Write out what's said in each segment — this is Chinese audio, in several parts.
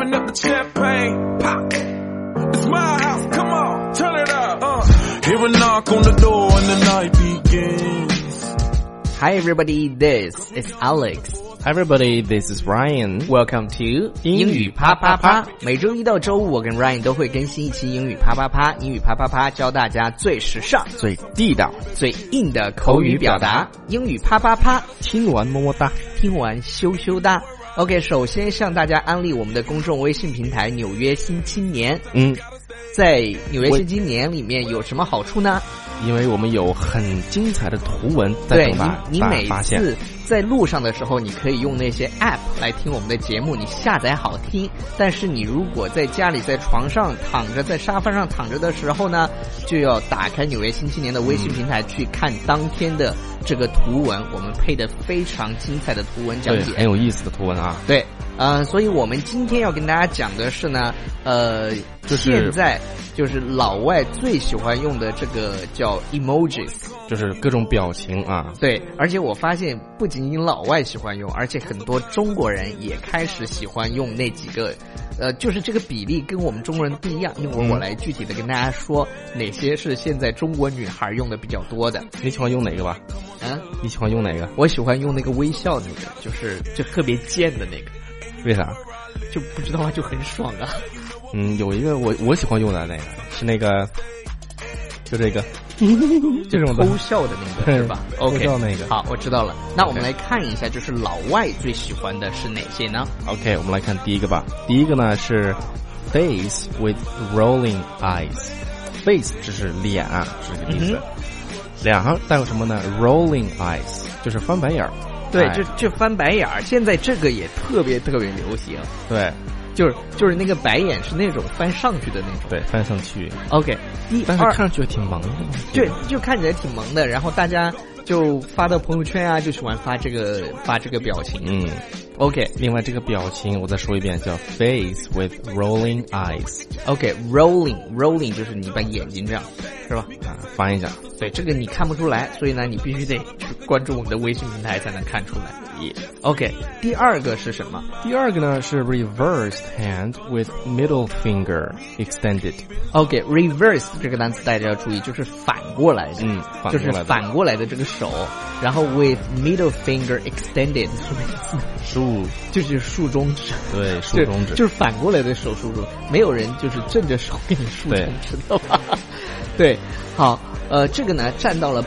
Open up the champagne, pop. It's my house, come on, turn it up. Hear a knock on the door and the night begins. Hi everybody, this is Alex.Hi everybody, this is Ryan. Welcome to 英语啪啪啪。每周一到周五，我跟 Ryan 都会更新一期英语啪啪啪。英语啪啪啪教大家最时尚、 最地道、 最硬的口语表达。英语啪啪啪， 听完么么哒， 听完羞羞哒。OK， 首先向大家安利我们的公众微信平台《纽约新青年》。在《纽约新青年》里面有什么好处呢？ 因为我们有很精彩的图文在等大家你每次在路上的时候，你可以用那些 app 来听我们的节目，你下载好听。但是你如果在家里在床上躺着，在沙发上躺着的时候呢，就要打开纽约新青年的微信平台去看当天的这个图文，我们配的非常精彩的图文讲解， 对，很有意思的图文啊。 对，所以我们今天要跟大家讲的是呢，现在就是老外最喜欢用的这个叫 emojis， 就是各种表情啊。 对，而且我发现不仅仅老外喜欢用，而且很多中国人也开始喜欢用那几个，就是这个比例跟我们中国人不一样。一会儿我来具体的跟大家说哪些是现在中国女孩用的比较多的。 你喜欢用哪个吧？你喜欢用哪个？ 我喜欢用那个微笑那个，就特别贱的那个。 为啥？ 就不知道啊，就很爽啊。 有一个我喜欢用的那个是那个，就这个这种的偷笑的那个是吧 ？OK， 偷笑那个。 好，我知道了。那我们来看一下，就是老外最喜欢的是哪些呢 ？OK， 我们来看第一个吧。第一个呢是 face with rolling eyes。face 这是脸啊，是这个意思。脸上带有什么呢 ？rolling eyes 就是翻白眼儿。 对，就翻白眼儿。现在这个也特别特别流行。 对。 就是那个白眼是那种翻上去的那种， 对，翻上去。 OK， 但是看上去挺萌的， 就看起来挺萌的。然后大家就发到朋友圈啊，就喜欢发这个表情。OK， 另外这个表情我再说一遍，叫 face with rolling eyes。OK，rolling 就是你把眼睛这样，是吧？ 翻一下。 对，这个你看不出来，所以呢，你必须得去关注我们的微信平台才能看出来。OK， 第二个是什么？ 第二个呢是 reversed hand with middle finger extended。 OK，reverse 这个单词大家要注意，就是反过来的，就是反过来的这个手，然后 with middle finger extended 是什么意思？就是竖中指。对， 竖中指就是反过来的手竖中，没有人就是正着手给你竖中指的吧？对，好，这个呢占到了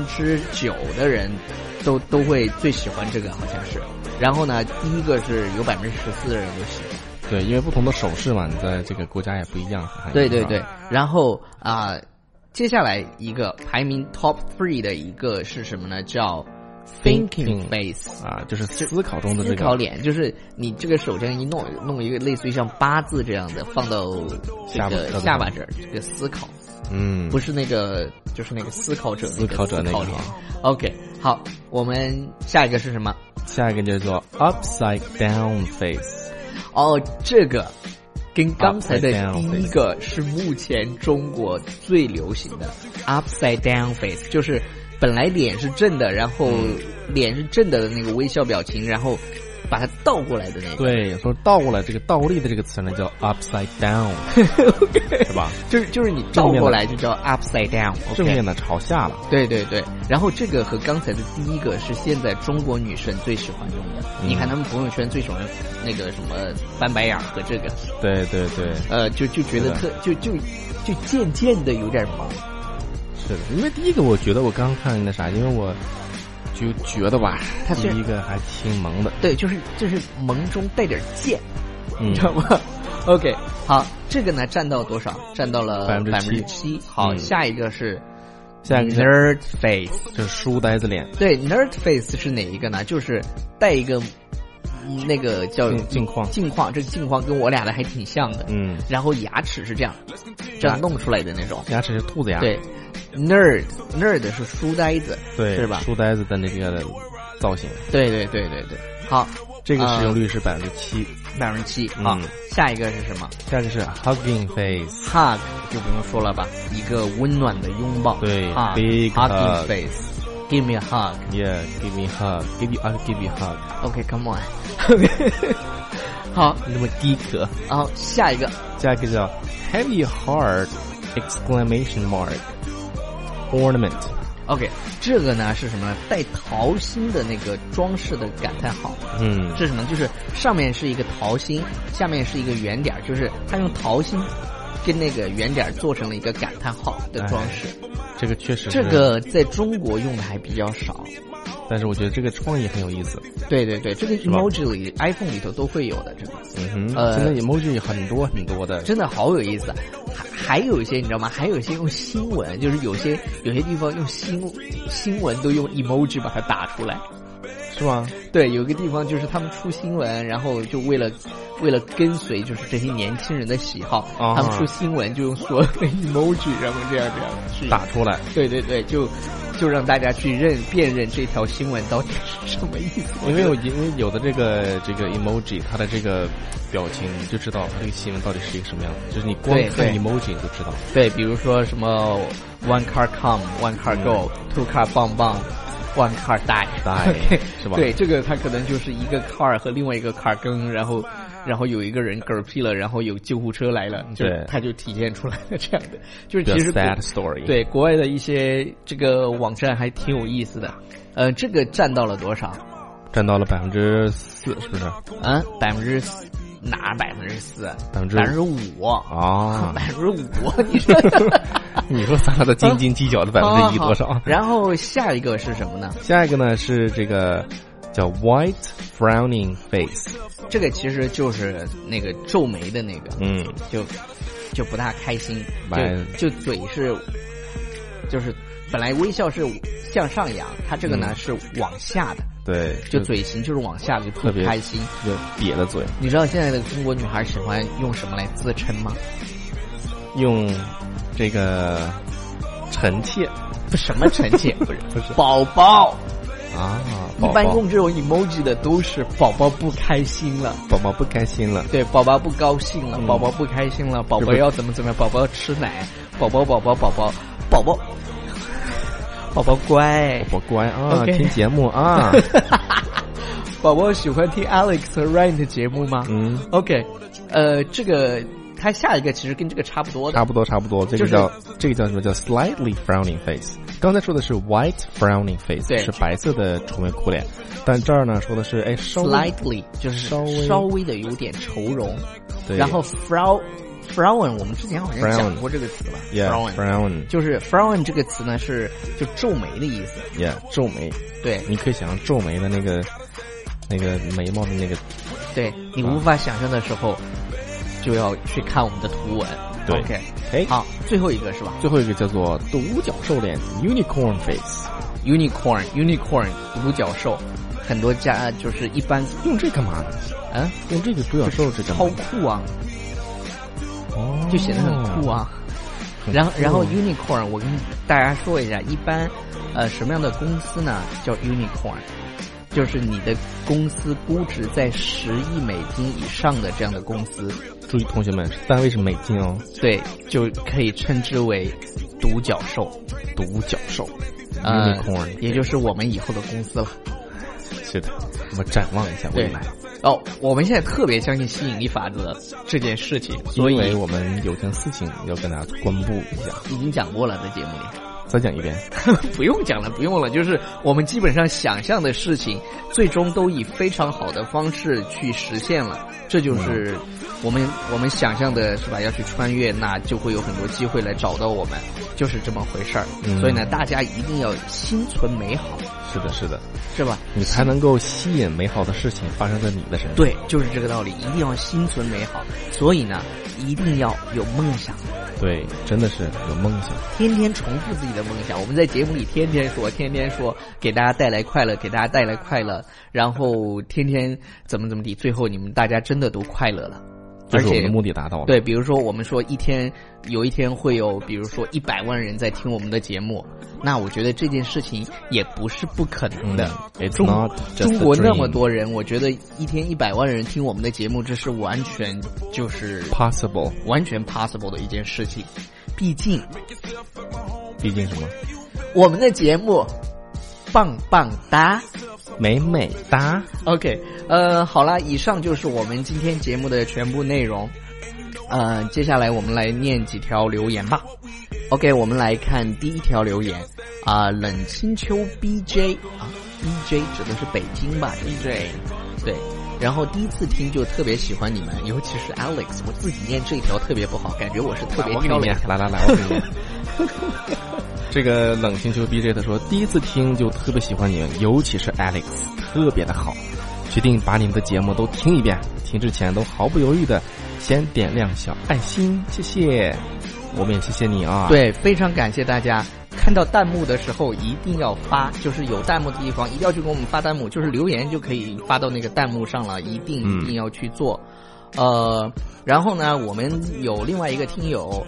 9%的人都会最喜欢这个，好像是。然后呢，第一个是有14%的人都喜欢。 对，因为不同的手势嘛，你在这个国家也不一样。 对。然后接下来一个排名 top 3的一个是什么呢？叫 thinking face 就是思考中的这个思考脸，就是你这个手这样一弄一个类似于像8字这样的放到这个下巴这儿，这个思考。不是那个，就是那个思考者那个。OK， 好，我们下一个是什么？ 下一个叫做 upside down face。 这个跟刚才的第一个是目前中国最流行的 upside down face， 就是本来脸是正的，然后脸是正的那个微笑表情，然后把它倒过来的那个。对， 说倒过来这个倒立的这个词呢叫 upside down， 是吧？ 就是你倒过来就叫 upside down， 正面的朝下了。 对。然后这个和刚才的第一个是现在中国女生最喜欢用的。你看他们朋友圈最喜欢那个什么翻白眼和这个。对。就觉得就渐的有点萌。 是的，因为第一个我觉得我刚看那啥，因为我就觉得吧，他第一个还挺萌的。对， 就是萌中带点贱，你知道吗？OK， 好，这个呢占到多少？占到了7%。好，下一个是 nerd face， 就是书呆子脸。 对 ，nerd face 是哪一个呢？就是带一个那个叫镜框，这个镜框跟我俩的还挺像的。然后牙齿是这样弄出来的那种。 牙齿是兔子牙。 对 ，nerd 是书呆子， 对， 是吧？ 书呆子的那个造型。对。 好。 这个使用率是7%。 好，下一个是什么？ 下一个是 hugging face。hug 就不用说了吧，一个温暖的拥抱。 对 ，big hugging face。Give me a hug. Yeah, give me a hug. I'll give you a hug. Okay, come on. 好， 那么低壳。 然后下一个叫 heavy heart exclamation mark ornament。 OK， 这个呢是什么呢？带桃心的那个装饰的感叹号。是什么？就是上面是一个桃心，下面是一个圆点，就是它用桃心跟那个圆点做成了一个感叹号的装饰。 这个确实是， 这个在中国用的还比较少， 但是我觉得这个创意很有意思。 对对对，这个 emoji 里 iPhone 里头都会有的这个。 现在 emoji 很多很多的， 真的好有意思。还有一些你知道吗？还有一些用新闻，就是有些地方用新闻都用 emoji 把它打出来。 是吗？ 对，有一个地方就是他们出新闻，然后就为了跟随就是这些年轻人的喜好，他们出新闻就用所有的 emoji， 然后这样去打出来。 对对对，就让大家去辨认这条新闻到底是什么意思。 因为有的这个 emoji， 它的这个表情你就知道这个新闻到底是一个什么样的，就是你光看 emoji 你就知道。 对，比如说什么 one car come one car go，two car 棒棒。one car die， 是吧？ 对，这个它可能就是一个 car 和另外一个 car 跟，然后有一个人嗝屁了，然后有救护车来了， 对， 它就体现出来了这样的，就是其实 sad story。 对，国外的一些这个网站还挺有意思的。这个占到了多少？ 占到了4%，是不是？ 4%。哪4%？5% 啊 ！5%，你说， 你说咱俩的斤斤计较的1%多少？ 然后下一个是什么呢？ 下一个呢是这个叫 white frowning face， 这个其实就是那个皱眉的那个，就不大开心，就嘴是，就是本来微笑是向上扬，它这个呢是往下的。 对， 就嘴型就是往下，就特别开心， 就瘪的嘴。 你知道现在的中国女孩喜欢用什么来自称吗？ 用这个臣妾， 什么臣妾？不是宝宝啊！ 一般用这种 emoji 的都是宝宝不开心了， 宝宝不开心了， 对，宝宝不高兴了，宝宝不开心了，宝宝要怎么样，宝宝要吃奶，宝宝乖， 宝宝乖啊，听节目啊。 宝宝喜欢听 Alex 和 Ryan 的节目吗？OK， 这个它下一个其实跟这个差不多的， 差不多，这个叫什么？叫 slightly frowning face。刚才说的是 white frowning face， 是白色的愁眉苦脸，但这儿呢说的是 slightly 就是稍微的有点愁容， 对， 然后 frown 我们之前好像讲过这个词吧 frown 就是 frown 这个词呢是就皱眉的意思皱眉，对，你可以想象皱眉的那个眉毛的那个， 对，你无法想象的时候就要去看我们的图文。 对 OK， 好，最后一个是吧？ 最后一个叫做独角兽脸 unicorn face。 unicorn 独角兽，很多家就是一般用这干嘛呢？用这个独角兽这干嘛？ 超酷啊，就显得很酷啊。然后 unicorn 我跟大家说一下，一般什么样的公司呢叫 unicorn， 就是你的公司估值在10亿美金以上的这样的公司。 注意同学们，单位是美金哦。 对，就可以称之为独角兽 unicorn， 也就是我们以后的公司了。 是的，我们展望一下未来。 我们现在特别相信吸引力法则这件事情，所以因为我们有件事情要跟大家公布一下。 已经讲过了，在节目里。 再讲一遍。 不用讲了，就是我们基本上想象的事情最终都以非常好的方式去实现了，这就是我们想象的是吧？要去穿越，那就会有很多机会来找到我们，就是这么回事儿。所以呢，大家一定要心存美好。 是的， 是吧？ 你才能够吸引美好的事情发生在你的身上。 对，就是这个道理，一定要心存美好。所以呢，一定要有梦想。 对，真的是有梦想， 天天重复自己的梦想。我们在节目里天天说，给大家带来快乐，然后天天怎么地，最后你们大家真的都快乐了。 而且我们的目的达到了。 对，比如说我们说有一天会有，比如说100万人在听我们的节目，那我觉得这件事情也不是不可能的。中国那么多人，我觉得一天100万人听我们的节目，这是完全就是 possible， 完全 possible 的一件事情。毕竟什么？ 我们的节目棒棒哒， 美美哒。 OK， 好了，以上就是我们今天节目的全部内容。接下来我们来念几条留言吧。OK， 我们来看第一条留言冷清秋 BJ BJ 指的是北京吧 BJ 对，然后第一次听就特别喜欢你们，尤其是 Alex， 我自己念这一条特别不好，感觉我是特别挑脸。 来，我给你念。这个冷清秋 BJ 他说，第一次听就特别喜欢你们，尤其是 Alex， 特别的好，决定把你们的节目都听一遍，听之前都毫不犹豫的先点亮小爱心，谢谢。我们也谢谢你啊。 对，非常感谢大家，看到弹幕的时候一定要发，就是有弹幕的地方一定要去给我们发弹幕，就是留言就可以发到那个弹幕上了，一定要去做。然后呢，我们有另外一个听友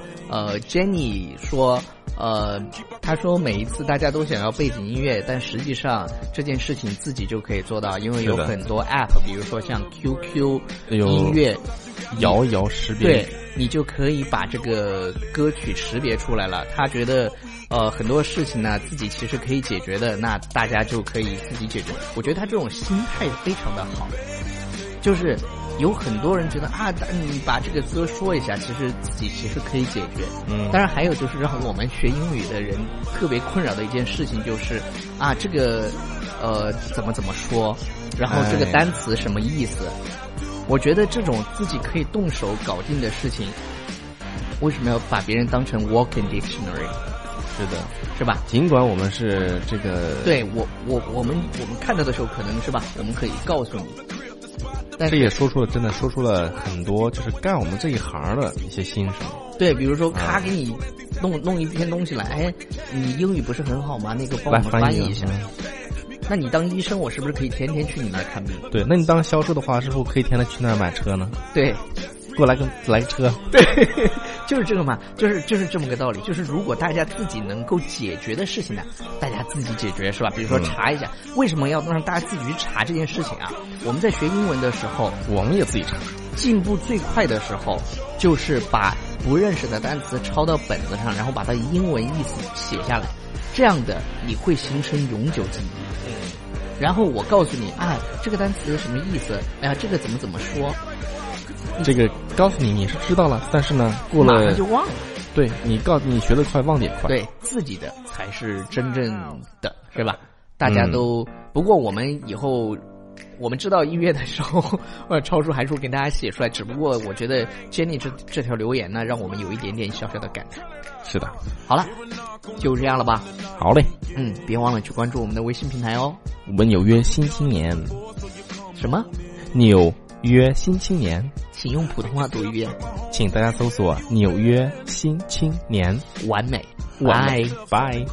Jenny 说他说每一次大家都想要背景音乐，但实际上这件事情自己就可以做到，因为有很多 app， 比如说像 QQ 音乐摇摇识别， 对，你就可以把这个歌曲识别出来了。他觉得很多事情呢自己其实可以解决的，那大家就可以自己解决。我觉得他这种心态非常的好，就是有很多人觉得你把这个歌说一下，其实自己其实可以解决。当然还有就是让我们学英语的人特别困扰的一件事情就是这个怎么说，然后这个单词什么意思。我觉得这种自己可以动手搞定的事情，为什么要把别人当成 walking dictionary？ 是的， 是吧？ 尽管我们是这个， 对我们看到的时候可能是吧，我们可以告诉你。但这也说出了很多就是干我们这一行的一些心声。 对，比如说给你弄一篇东西来，你英语不是很好吗？那个帮我们翻译一下。那你当医生，我是不是可以天天去你那儿看病？ 对，那你当销售的话，是不是可以天天去那儿买车呢？ 对， 给我来个车。 对，就是这个嘛，就是这么个道理。就是如果大家自己能够解决的事情呢，大家自己解决是吧？比如说查一下，为什么要让大家自己去查这件事情啊？我们在学英文的时候， 我们也自己查。 进步最快的时候，就是把不认识的单词抄到本子上，然后把它英文意思写下来，这样的你会形成永久记忆。然后我告诉你，这个单词什么意思？这个怎么说？ 这个告诉你是知道了，但是呢，过了马上就忘了。 对，你学得快，忘得也快。 对，自己的才是真正的，是吧？大家都不过我们以后。我们知道音乐的时候，超叔还说给大家写出来。只不过我觉得 Jenny 这条留言呢，让我们有一点点小小的感叹。 是的， 好了，就这样了吧。 好嘞， 别忘了去关注我们的微信平台哦。 我们纽约新青年， 什么？ 纽约新青年， 请用普通话读一遍。 请大家搜索纽约新青年， 完美。 拜。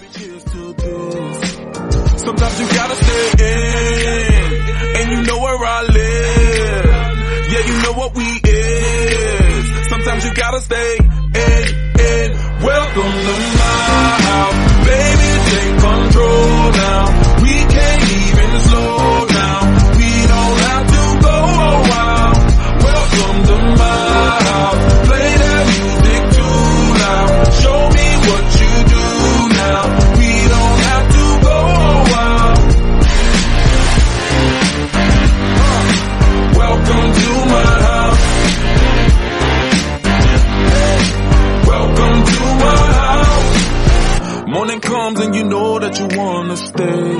Sometimes you gotta stay in, and you know where I live. Yeah, you know what we is. Sometimes you gotta stay in. Welcome to my house, baby. Take control now. We can't even slow down. We don't have to go a while. Welcome to my house. Play that music too loud. Show me what you do now. We don't have to go a while. Welcome to my house. Welcome to my house. Morning comes and you know that you wanna stay.